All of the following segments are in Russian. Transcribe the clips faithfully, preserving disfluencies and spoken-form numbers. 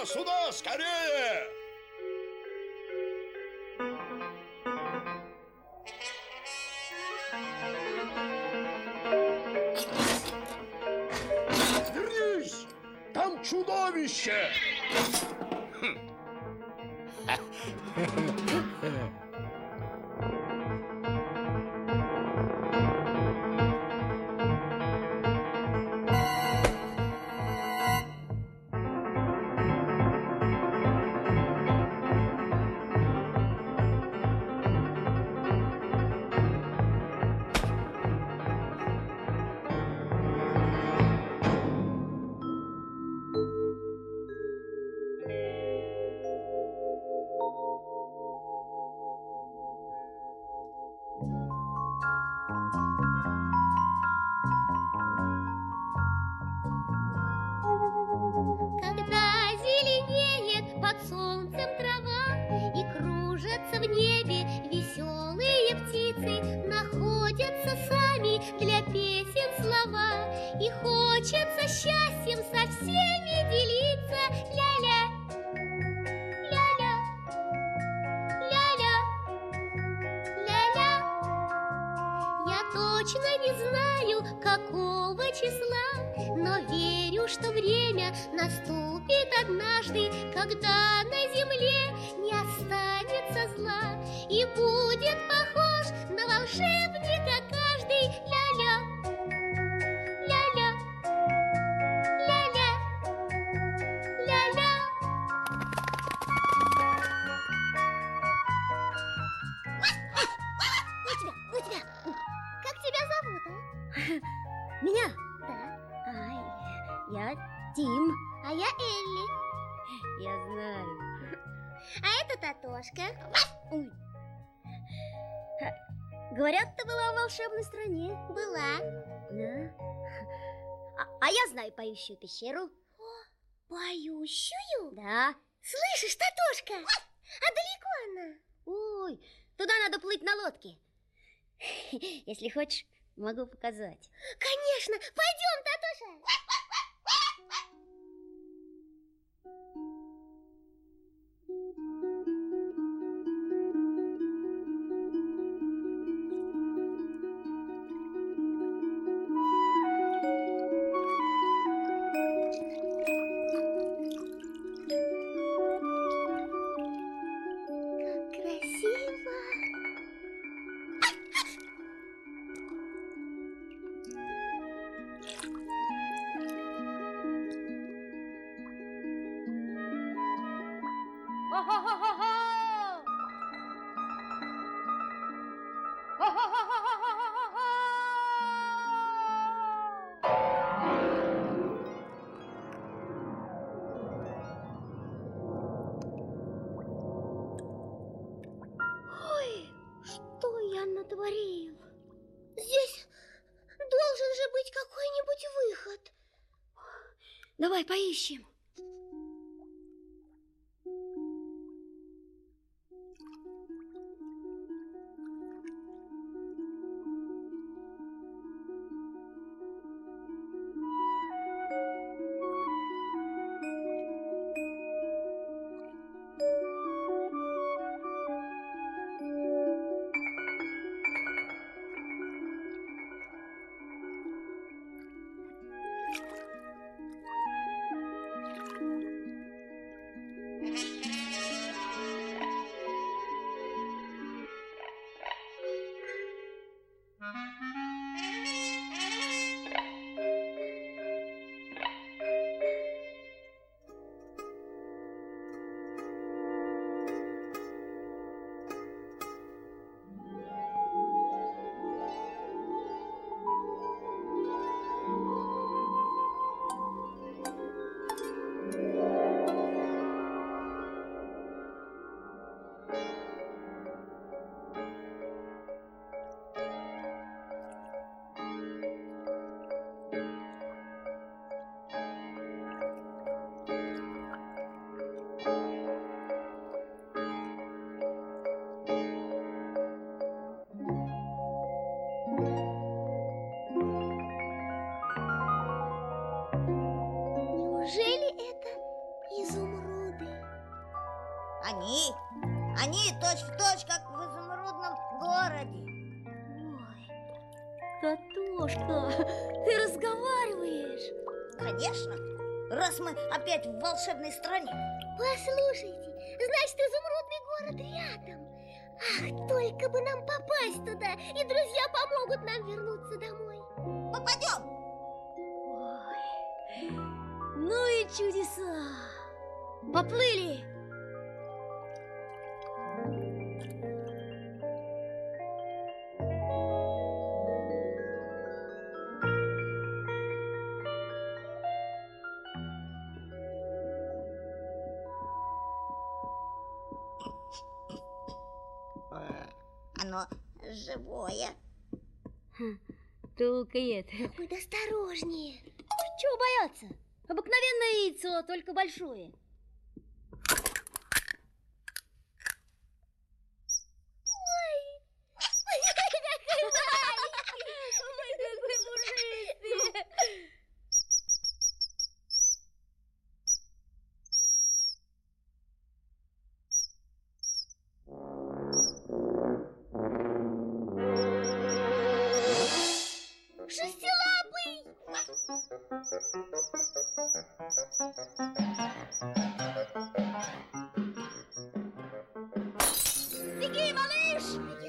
сюда, скорее! Вернись! Там чудовище! Говорят, ты была в волшебной стране. Была. Да. А, а я знаю поющую пещеру. О, поющую? Да. Слышишь, Татошка? А далеко она? Ой, туда надо плыть на лодке. Если хочешь, могу показать. Конечно, пойдем, Татоша. Натворил. Здесь должен же быть какой-нибудь выход. Давай поищем. Смотри, они точь-в-точь, как в изумрудном городе. Ой, Татошка, ты разговариваешь? Конечно, раз мы опять в волшебной стране. Послушайте, значит, изумрудный город рядом. Ах, только бы нам попасть туда, и друзья помогут нам вернуться домой. Попадем. Ой, ну и чудеса. Поплыли. Оно живое. Толкает. Будь осторожнее. Чего бояться? Обыкновенное яйцо, только большое. Беги, малыш!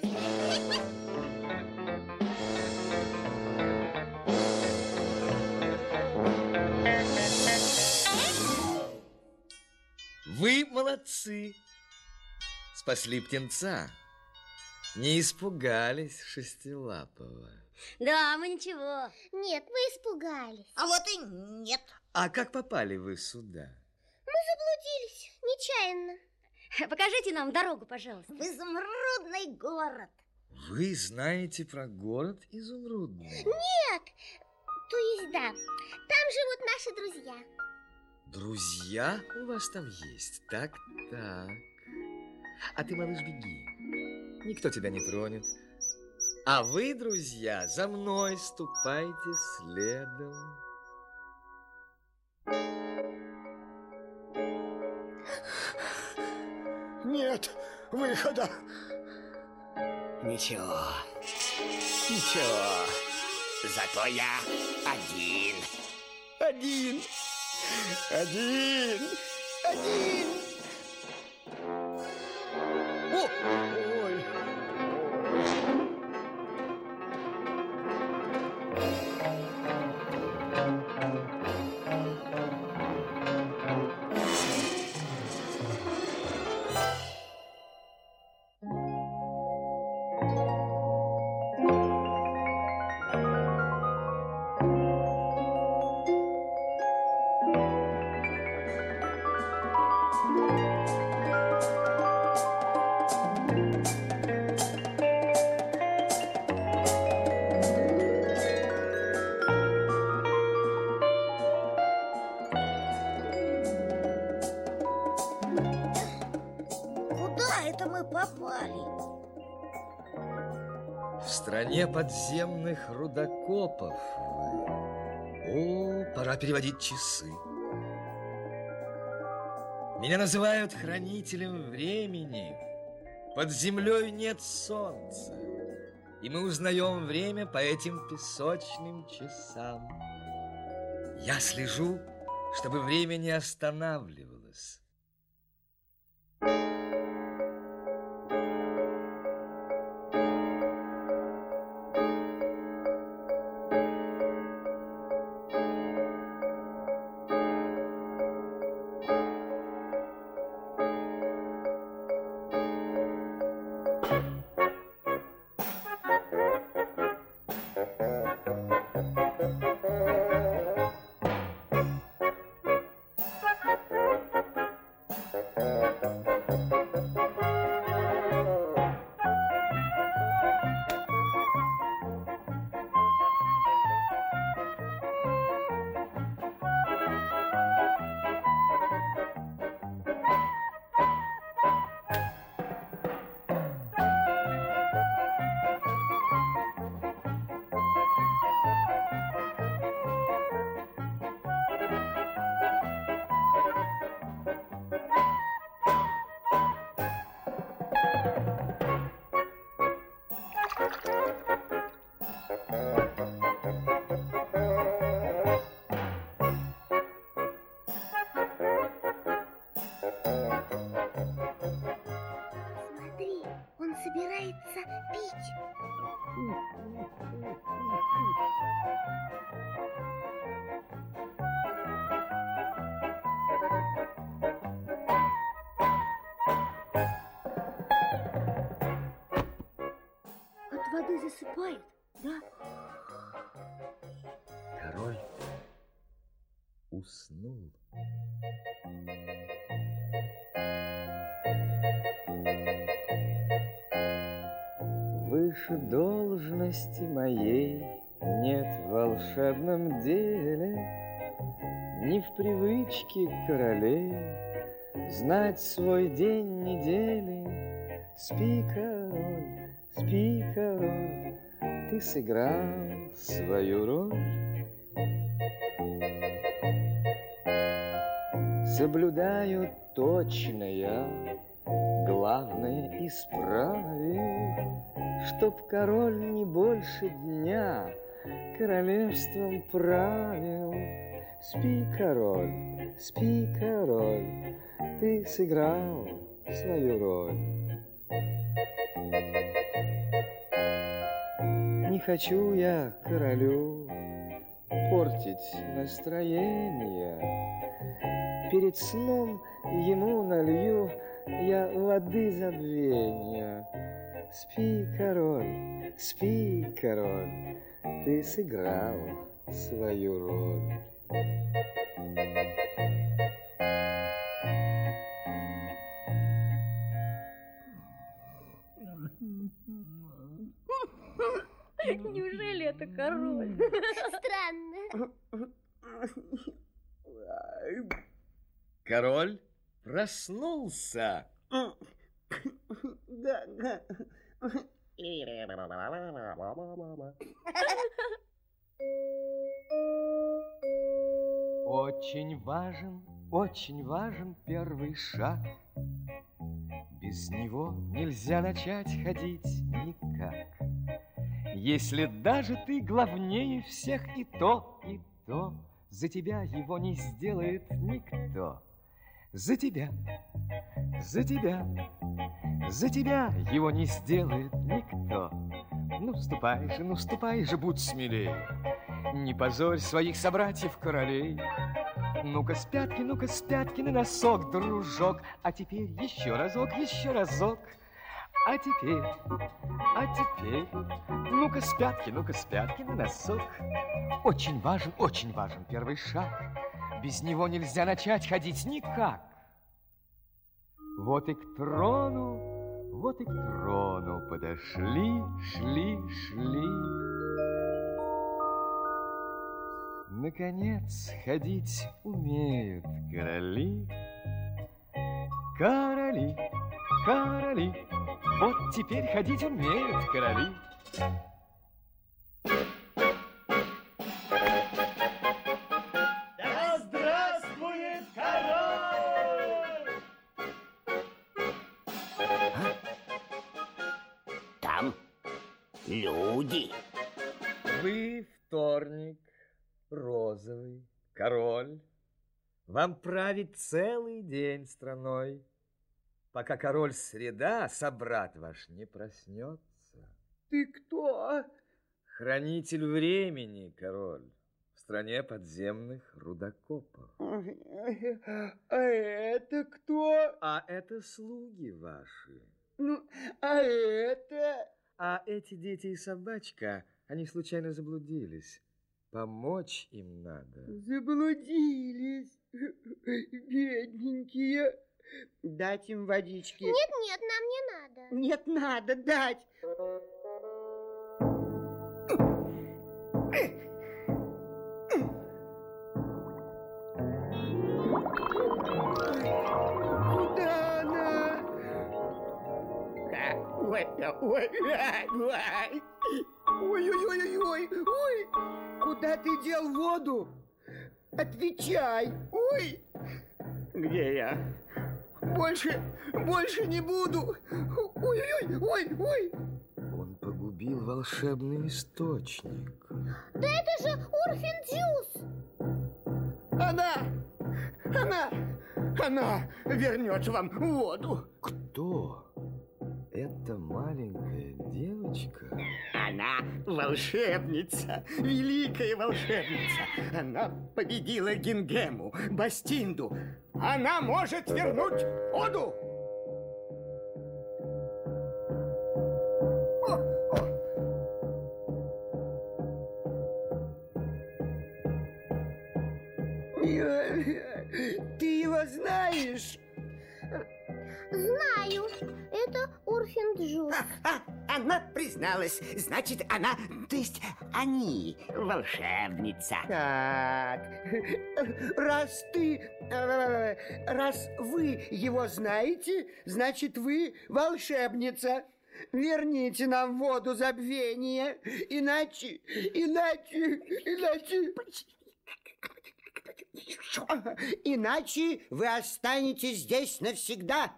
Вы молодцы. Спасли птенца. Не испугались Шестилапого. Да, мы ничего. Нет, мы испугались. А вот и нет. А как попали вы сюда? Мы заблудились, нечаянно. Покажите нам дорогу, пожалуйста. В изумрудный город. Вы знаете про город Изумрудный? Нет, то есть да. Там живут наши друзья. Друзья у вас там есть? Так, так. А ты, малыш, беги. Никто тебя не тронет. А вы, друзья, за мной ступайте следом. Нет выхода. Ничего, ничего. Зато я один. Один. Один. Один. О, ой. Куда это мы попали? В стране подземных рудокопов вы. О, пора переводить часы. Меня называют хранителем времени. Под землей нет солнца. И мы узнаем время по этим песочным часам. Я слежу, чтобы время не останавливалось. пить. От воды засыпает, да? Король уснул. Выше должности моей нет в волшебном деле, ни в привычке королей знать свой день недели. Спи, король, спи, король, ты сыграл свою роль. Соблюдаю точно я, главное исправил, чтоб король не больше дня королевством правил. Спи, король, спи, король, ты сыграл свою роль. Не хочу я королю портить настроение. Перед сном ему налью я воды забвения. Спи, король, спи, король, ты сыграл свою роль. Неужели это король? Странно. Король проснулся. Да, да. Очень важен, очень важен первый шаг. Без него нельзя начать ходить никак. Если даже ты главнее всех и то, и то, за тебя его не сделает никто. За тебя, за тебя, за тебя его не сделает никто. Ну, ступай же, ну, ступай же, будь смелей. Не позорь своих собратьев-королей. Ну-ка с пятки, ну-ка с пятки на носок, дружок. А теперь еще разок, еще разок. А теперь, а теперь, ну-ка с пятки, ну-ка с пятки на носок. Очень важен, очень важен первый шаг. Без него нельзя начать ходить никак. Вот и к трону, вот и к трону подошли, шли, шли. Наконец ходить умеют короли. Короли, короли, вот теперь ходить умеют короли. Да здравствует король! Там люди. Вы вторник, розовый, король. Вам править целый день страной, пока король среда, собрат ваш, не проснется. Ты кто? Хранитель времени, король, в стране подземных рудокопов. А это кто? А это слуги ваши. Ну, а это... А эти дети и собачка, они случайно заблудились. Помочь им надо. Заблудились. Бедненькие. Дать им водички. Нет, нет, нам не надо. Нет, надо дать. Куда она? Ой, ой, ой, ой, ой, ой, куда ты дел воду? Отвечай, ой. Где я? Больше, больше не буду. Ой, ой, ой, ой. Он погубил волшебный источник. Да это же Урфин-Дюс. Она, она, она вернет вам воду. Кто? Это маленькая девочка? Она волшебница, великая волшебница. Она победила Гингему, Бастинду. Она может вернуть воду. Ты его знаешь? Знаю, это Урфин-Джюс. А, а, она призналась, значит, она, то есть они, волшебница. Так, раз ты, э, раз вы его знаете, значит, вы волшебница. Верните нам воду забвения, иначе, иначе, иначе... Иначе вы останетесь здесь навсегда.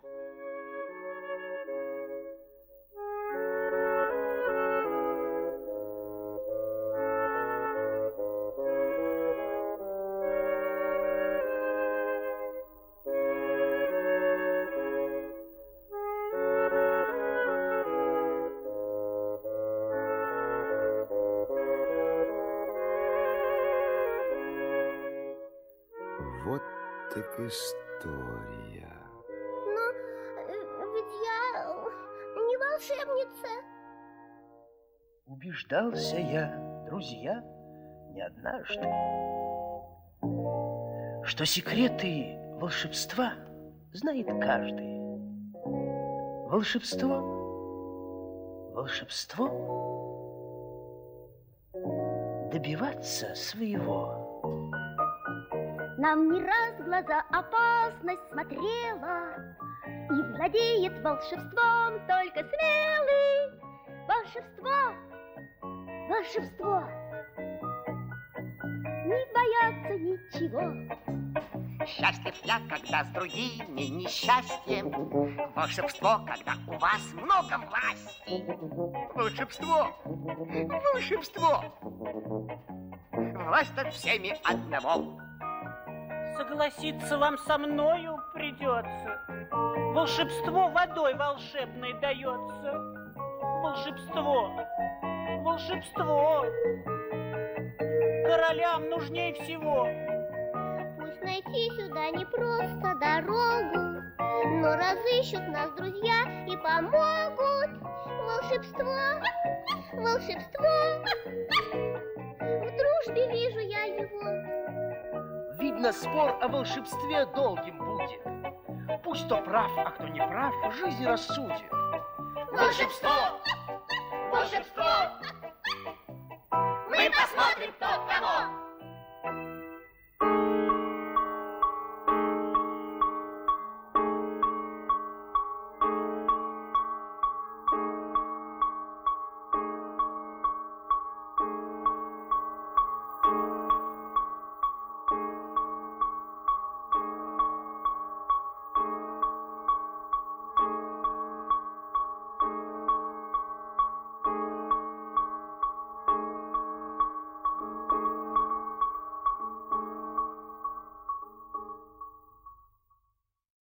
Вот так история. Но э, ведь я не волшебница. Убеждался я, друзья, не однажды, что секреты волшебства знает каждый. Волшебство, волшебство, добиваться своего. Нам не раз в глаза опасность смотрела, и владеет волшебством только смелый. Волшебство, волшебство, не бояться ничего. Счастлив я, когда с другими несчастьем. Волшебство, когда у вас много власти. Волшебство, волшебство, власть над всеми одного. Согласиться вам со мною придется. Волшебство водой волшебной дается. Волшебство, волшебство королям нужнее всего. Пусть найти сюда не просто дорогу, но разыщут нас друзья и помогут. Волшебство, волшебство, в дружбе вижу я его. Видно, спор о волшебстве долгим будет. Пусть кто прав, а кто не прав, жизнь рассудит. Волшебство, волшебство, мы посмотрим, кто кого.